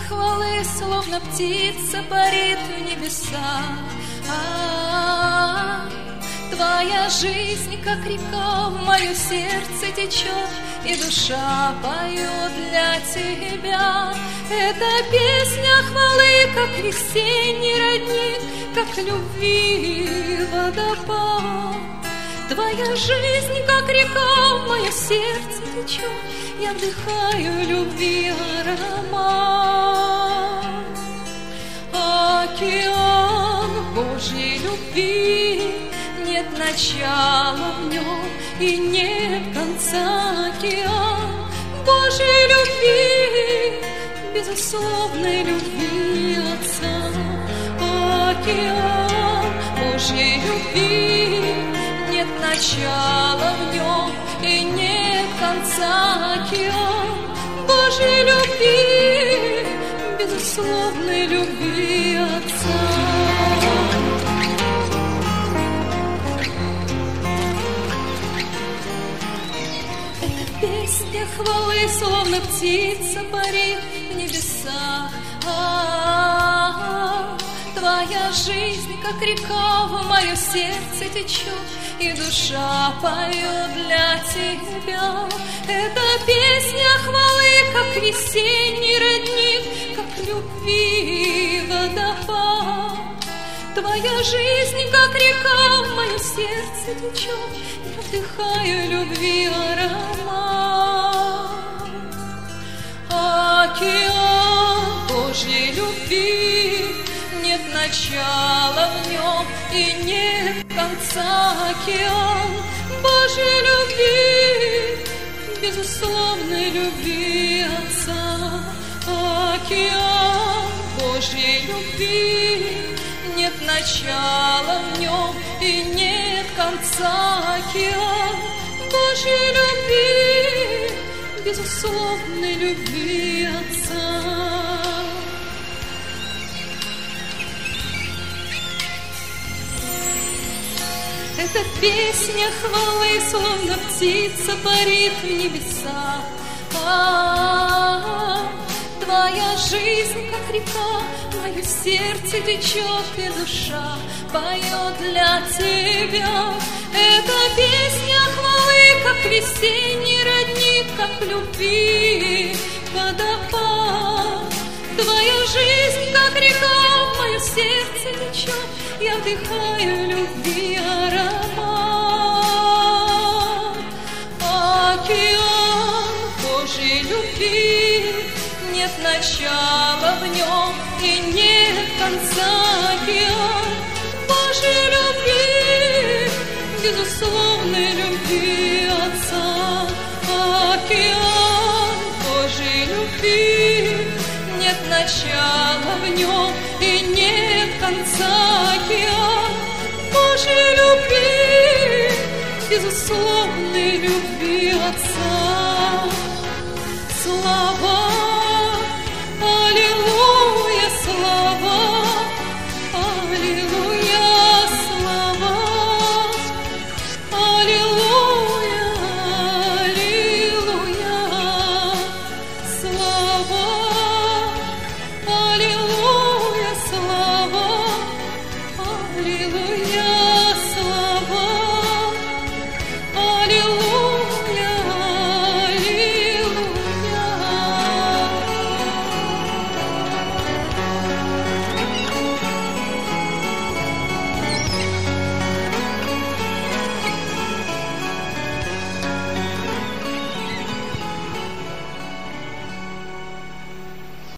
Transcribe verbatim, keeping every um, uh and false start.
хвалы, словно птица парит в небесах. А-а-а. Твоя жизнь, как река, в мое сердце течет, и душа поет для Тебя. Эта песня хвалы, как весенний родник, как любви водопад. Твоя жизнь, как река, в мое сердце течет, я вдыхаю любви аромат. Океан Божьей любви, нет начала в нем и нет конца. Океан Божьей любви, безусловной любви Отца. Океан Божьей любви, нет начала в нем и нет конца. Океан Божьей любви, безусловной любви Отца. Песня хвалы, словно птица парит в небесах. А-а-а. Твоя жизнь, как река, в мое сердце течет, и душа поет для Тебя. Эта песня хвалы, как весенний родник, как любви водопад. Твоя жизнь, как река, в мое сердце течет, я вдыхаю любви аромат. Океан Божьей любви, нет начала в нем и нет конца. Океан Божьей любви, безусловной любви Отца. Океан Божьей любви, нет начала в нем и нет конца. Океан Божьей любви, безусловной любви Отца. Эта песня хвалы, словно птица парит в небесах. А-а-а. Твоя жизнь, как река, в мое сердце течет, и душа поет для Тебя. Эта песня хвалы, как весенний родник, как любви водопад. Твоя жизнь, как река, в мое сердце течет, я вдыхаю любви аромат. Океан Божьей любви, нет начала в нем и нет конца. Океан Божьей любви, безусловной любви Отца. Океан Божьей любви, нет начала в нем и нет конца. Океан Божьей любви, безусловной любви